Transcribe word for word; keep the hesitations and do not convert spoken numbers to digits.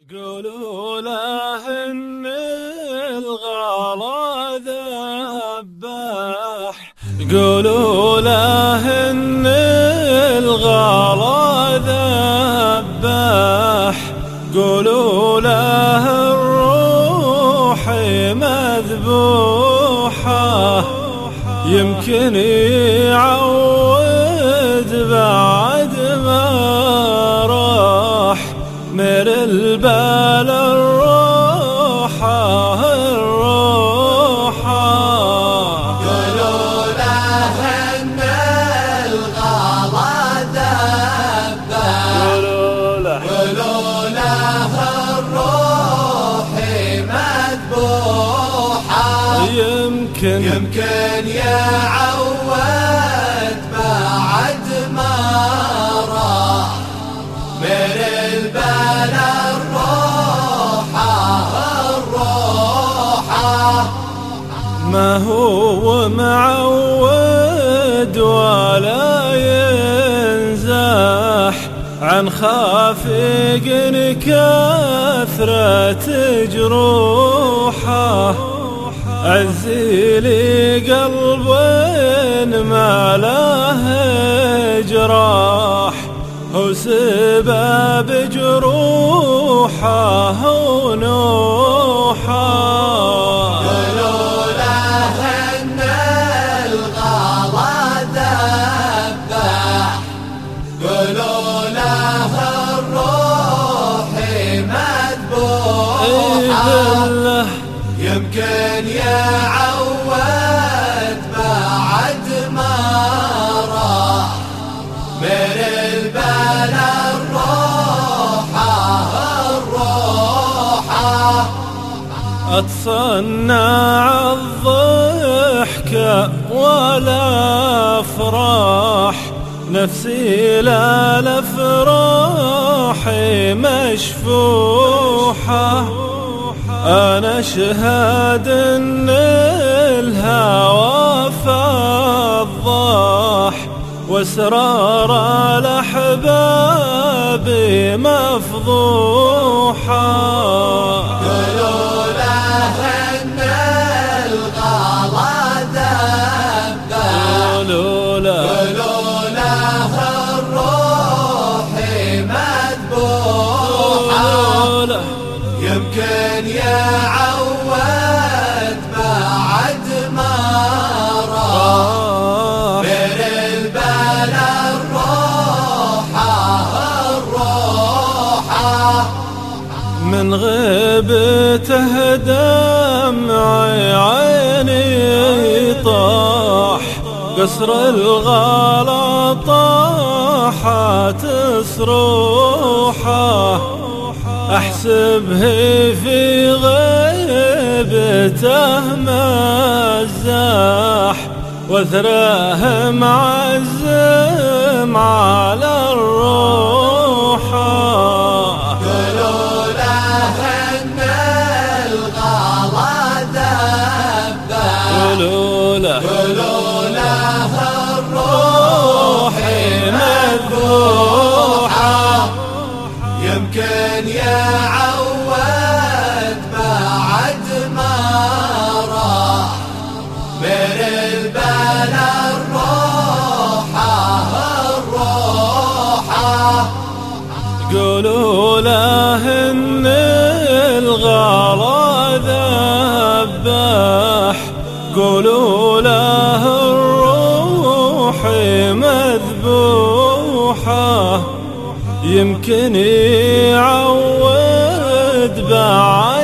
قولوا له إن الغلا ذباح، قولوا له إن الغلا ذباح، قولوا له الروح مذبوحة، يمكن يعود بعد ما راح من البال الروحة الروحة. قولوا له إن الغلا ذباح، قولوا له قولوا له الروح مذبوحة، يمكن يمكن يعود بعد ما راح من البال الروحة الروحة. ما هو معود ولا ينزاح عن خافق كثرة جروحه، عزي لي قلب ما له جراح، هو سبب جروحه ونوحه. قولوا له إن الغلا ذباح، قولوا له الروح مذبوحة، يمكن يعود بعد ما راح من البال الروحة الروحة. أتصنع الضحكة ولا أفراح، نفسي لا لفراح مشفوحة، أنا أشهد إن الهوى فضاح، وأسرار الأحباب مفضوحة. قولوا له إن الغلا ذباح، قولوا له قولوا له الروح مذبوحة، يمكن يعود بعد ما راح من البال الروحة الروحة. من غيبته دمعي عيني طاح، قصر الغلا طاحت صروحه، أحسبه في غيبته مزاح، وثراه معزم على الروحة. قولوا له إن الغلا ذباح، قولوا له قولوا له الروح مذبوحة، يمكن يعود بعد ما راح من البال الروحة الروحة. قولوا له إن الغلا ذباح، قولوا له الروح مذبوحة، يمكن يعود بعد